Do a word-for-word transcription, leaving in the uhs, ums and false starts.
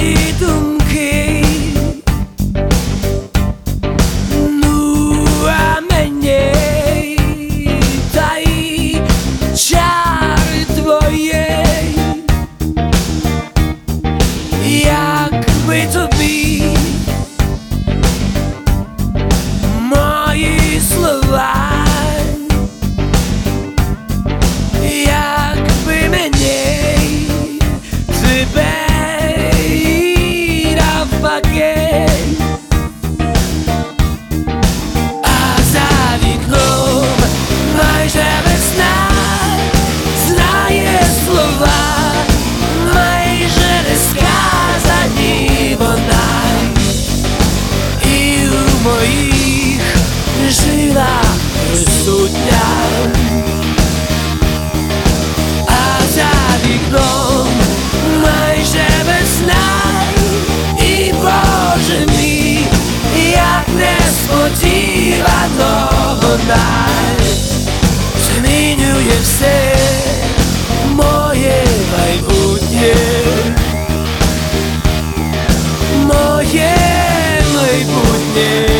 мої думки. Ну, а мені та й чари твоєї, якби тобі мої слова, якби мені тебе навпаки. А за вікном майже весна, знає слова, майже не сказані вона, і в моїх жилах присутня. А за вікном майже весна, і Боже мій, як несподівано вона змінює все моє майбутнє, моє майбутнє.